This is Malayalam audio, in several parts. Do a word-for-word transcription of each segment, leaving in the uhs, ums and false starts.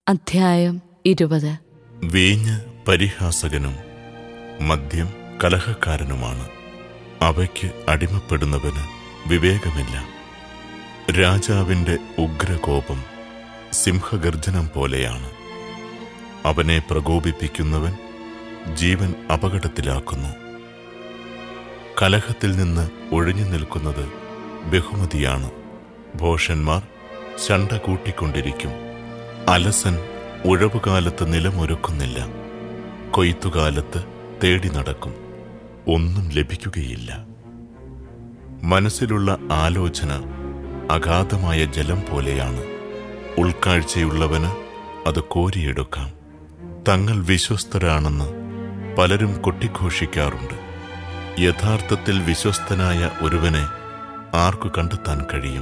അധ്യായം ഇരുപത്. വീഞ്ഞ് പരിഹാസകനും മദ്യം കലഹക്കാരനുമാണ്. അവയ്ക്ക് അടിമപ്പെടുന്നവന് വിവേകമില്ല. രാജാവിൻ്റെ ഉഗ്രകോപം സിംഹഗർജനം പോലെയാണ്. അവനെ പ്രകോപിപ്പിക്കുന്നവൻ ജീവൻ അപകടത്തിലാക്കുന്നു. കലഹത്തിൽ നിന്ന് ഒഴിഞ്ഞു നിൽക്കുന്നത് ബഹുമതിയാണ്. ഭോഷന്മാർ ശണ്ട കൂട്ടിക്കൊണ്ടിരിക്കും. അലസൻ ഉഴവുകാലത്ത് നിലമൊരുക്കുന്നില്ല. കൊയ്ത്തുകാലത്ത് തേടി നടക്കും, ഒന്നും ലഭിക്കുകയില്ല. മനസ്സിലുള്ള ആലോചന അഗാധമായ ജലം പോലെയാണ്. ഉൾക്കാഴ്ചയുള്ളവന് അത് കോരിയെടുക്കാം. തങ്ങൾ വിശ്വസ്തരാണെന്ന് പലരും കൊട്ടിഘോഷിക്കാറുണ്ട്. യഥാർത്ഥത്തിൽ വിശ്വസ്തനായ ഒരുവനെ ആർക്കു കണ്ടെത്താൻ കഴിയും?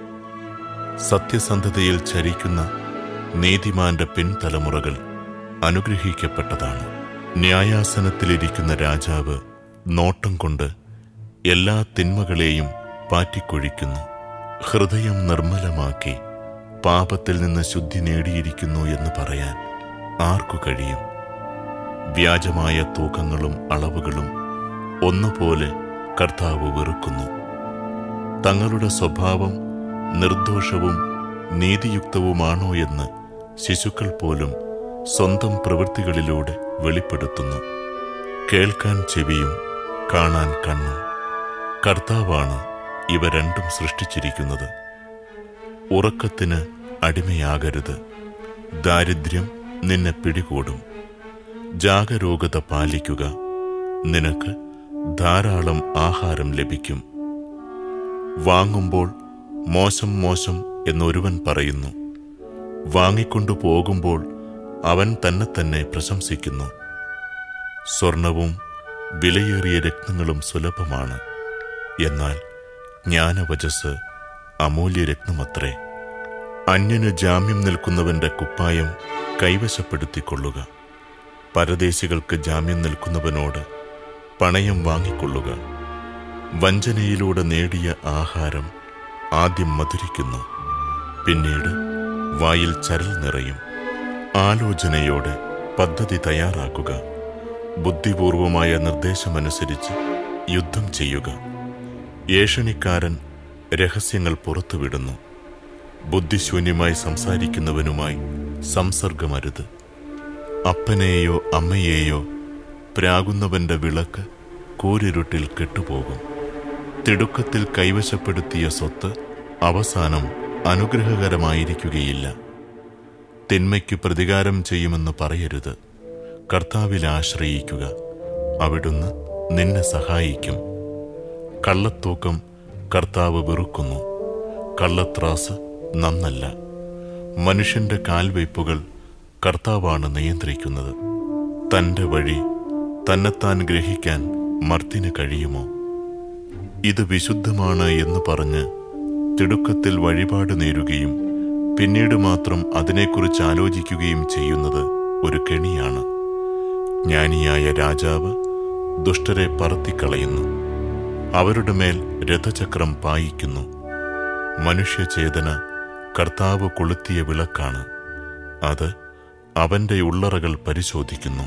സത്യസന്ധതയിൽ ചരിക്കുന്ന നീതിമാന്റെ പിൻതലമുറകൾ അനുഗ്രഹിക്കപ്പെട്ടതാണ്. ന്യായാസനത്തിലിരിക്കുന്ന രാജാവ് നോട്ടം കൊണ്ട് എല്ലാ തിന്മകളെയും പാറ്റിക്കൊഴിക്കുന്നു. ഹൃദയം നിർമ്മലമാക്കി പാപത്തിൽ നിന്ന് ശുദ്ധി നേടിയിരിക്കുന്നു എന്ന് പറയാൻ ആർക്കു കഴിയും? വ്യാജമായ തൂക്കങ്ങളും അളവുകളും ഒന്നുപോലെ കർത്താവ് വെറുക്കുന്നു. തങ്ങളുടെ സ്വഭാവം നിർദോഷവും നീതിയുക്തവുമാണോ എന്ന് ശിശുക്കൾ പോലും സ്വന്തം പ്രവൃത്തികളിലൂടെ വെളിപ്പെടുത്തുന്നു. കേൾക്കാൻ ചെവിയും കാണാൻ കണ്ണും. കർത്താവാണ് ഇവ രണ്ടും സൃഷ്ടിച്ചിരിക്കുന്നത്. ഉറക്കത്തിന് അടിമയാകരുത്. ദാരിദ്ര്യം നിന്നെ പിടികൂടും. ജാഗരൂകത പാലിക്കുക, നിനക്ക് ധാരാളം ആഹാരം ലഭിക്കും. വാങ്ങുമ്പോൾ മോശം മോശം എന്നൊരുവൻ പറയുന്നു. വാങ്ങിക്കൊണ്ടു പോകുമ്പോൾ അവൻ തന്നെ തന്നെ പ്രശംസിക്കുന്നു. സ്വർണവും വിലയേറിയ രത്നങ്ങളും സുലഭമാണ്, എന്നാൽ ജ്ഞാനവചസ് അമൂല്യരത്നമത്രേ. അന്യന് ജാമ്യം നിൽക്കുന്നവന്റെ കുപ്പായം കൈവശപ്പെടുത്തിക്കൊള്ളുക. പരദേശികൾക്ക് ജാമ്യം നിൽക്കുന്നവനോട് പണയം വാങ്ങിക്കൊള്ളുക. വഞ്ചനയിലൂടെ നേടിയ ആഹാരം ആദ്യം മധുരിക്കുന്നു, പിന്നീട് വായിൽ ചരൽ നിറയും. ആലോചനയോടെ പദ്ധതി തയ്യാറാക്കുക. ബുദ്ധിപൂർവമായ നിർദ്ദേശമനുസരിച്ച് യുദ്ധം ചെയ്യുക. ഏഷണിക്കാരൻ രഹസ്യങ്ങൾ പുറത്തുവിടുന്നു. ബുദ്ധിശൂന്യമായി സംസാരിക്കുന്നവനുമായി സംസർഗമരുത്. അപ്പനെയോ അമ്മയെയോ പ്രാകുന്നവന്റെ വിളക്ക് കൂരിരുട്ടിൽ കെട്ടുപോകും. തിടുക്കത്തിൽ കൈവശപ്പെടുത്തിയ സ്വത്ത് അവസാനം അനുഗ്രഹകരമായിരിക്കുകയില്ല. തിന്മയ്ക്ക് പ്രതികാരം ചെയ്യുമെന്ന് പറയരുത്. കർത്താവിൽ ആശ്രയിക്കുക, അവിടുന്ന് നിന്നെ സഹായിക്കും. കള്ളത്തൂക്കം കർത്താവ് വെറുക്കുന്നു. കള്ളത്രാസ് നന്നല്ല. മനുഷ്യന്റെ കാൽവയ്പ്പുകൾ കർത്താവാണ് നിയന്ത്രിക്കുന്നത്. തൻ്റെ വഴി തന്നെത്താൻ ഗ്രഹിക്കാൻ മർത്തിന് കഴിയുമോ? ഇത് വിശുദ്ധമാണ് എന്ന് പറഞ്ഞ് തിടുക്കത്തിൽ വഴിപാട് നേരുകയും പിന്നീട് മാത്രം അതിനെക്കുറിച്ച് ആലോചിക്കുകയും ചെയ്യുന്നത് ഒരു കെണിയാണ്. ജ്ഞാനിയായ രാജാവ് ദുഷ്ടരെ പറത്തിക്കളയുന്നു. അവരുടെ മേൽ രഥചക്രം പായിക്കുന്നു. മനുഷ്യചേതന കർത്താവ് കൊളുത്തിയ വിളക്കാണ്. അത് അവന്റെ ഉള്ളറകൾ പരിശോധിക്കുന്നു.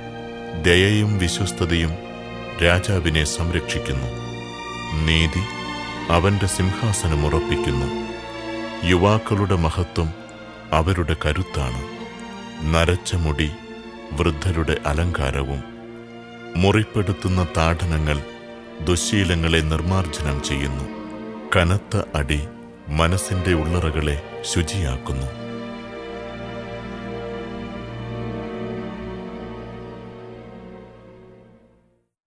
ദയയും വിശ്വസ്തതയും രാജാവിനെ സംരക്ഷിക്കുന്നു. നീതി അവന്റെ സിംഹാസനം ഉറപ്പിക്കുന്നു. യുവാക്കളുടെ മഹത്വം അവരുടെ കരുത്താണ്. നരച്ച മുടി വൃദ്ധരുടെ അലങ്കാരവും. മുറിപ്പെടുത്തുന്ന താഡനങ്ങൾ ദുശ്ശീലങ്ങളെ നിർമാർജനം ചെയ്യുന്നു. കനത്ത അടി മനസ്സിന്റെ ഉള്ളറകളെ ശുചിയാക്കുന്നു.